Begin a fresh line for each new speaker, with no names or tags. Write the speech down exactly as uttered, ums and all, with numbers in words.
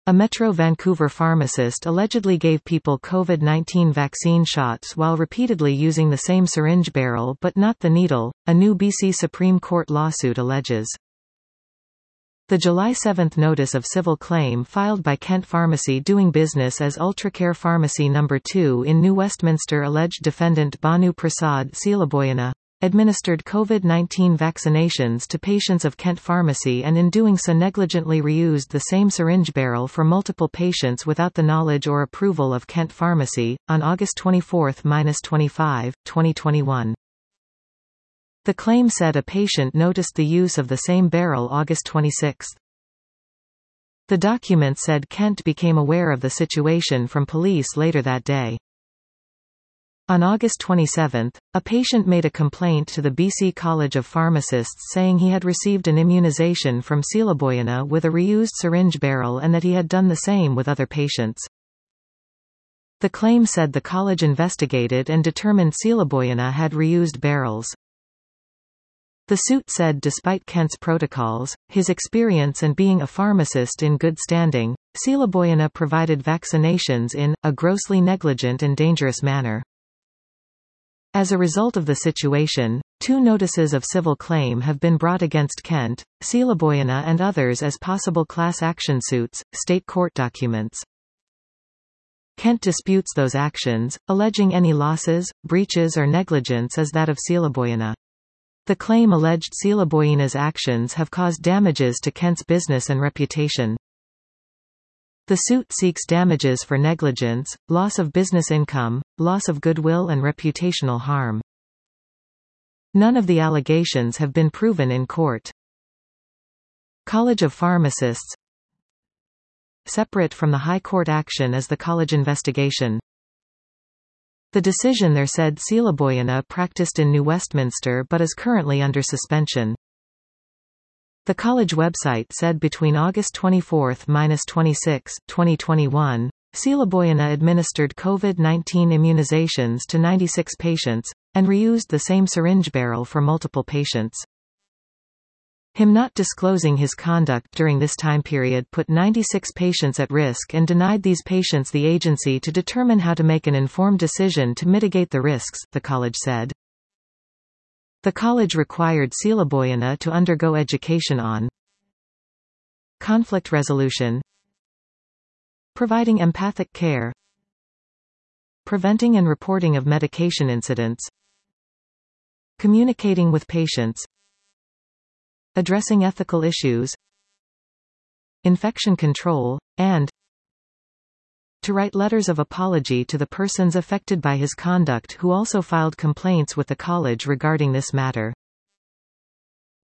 A Metro Vancouver pharmacist allegedly gave people COVID nineteen vaccine shots while repeatedly using the same syringe barrel but not the needle, a new B C Supreme Court lawsuit alleges. The July seventh notice of civil claim filed by Kent Pharmacy doing business as Ultracare Pharmacy number two in New Westminster alleged defendant Bhanu Prasad Seelaboyana administered COVID nineteen vaccinations to patients of Kent Pharmacy and in doing so negligently reused the same syringe barrel for multiple patients without the knowledge or approval of Kent Pharmacy, on August twenty-fourth to twenty-fifth, twenty twenty-one. The claim said a patient noticed the use of the same barrel August twenty-sixth. The document said Kent became aware of the situation from police later that day. On August twenty-seventh, a patient made a complaint to the B C College of Pharmacists saying he had received an immunization from Seelaboyana with a reused syringe barrel and that he had done the same with other patients. The claim said the college investigated and determined Seelaboyana had reused barrels. The suit said despite Kent's protocols, his experience and being a pharmacist in good standing, Seelaboyana provided vaccinations in a grossly negligent and dangerous manner. As a result of the situation, two notices of civil claim have been brought against Kent, Seelaboyana and others as possible class action suits, state court documents. Kent disputes those actions, alleging any losses, breaches or negligence as that of Seelaboyana. The claim alleged Seelaboyana's actions have caused damages to Kent's business and reputation. The suit seeks damages for negligence, loss of business income, loss of goodwill and reputational harm. None of the allegations have been proven in court. College of Pharmacists. Separate from the High Court action is the college investigation. The decision there said Seelaboyana practiced in New Westminster but is currently under suspension. The college website said between August twenty-fourth to twenty-sixth, twenty twenty-one, Seelaboyana administered COVID nineteen immunizations to ninety-six patients, and reused the same syringe barrel for multiple patients. Him not disclosing his conduct during this time period put ninety-six patients at risk and denied these patients the agency to determine how to make an informed decision to mitigate the risks, the college said. The college required Seelaboyana to undergo education on conflict resolution, providing empathic care, preventing and reporting of medication incidents, communicating with patients, addressing ethical issues, infection control, and to write letters of apology to the persons affected by his conduct who also filed complaints with the college regarding this matter.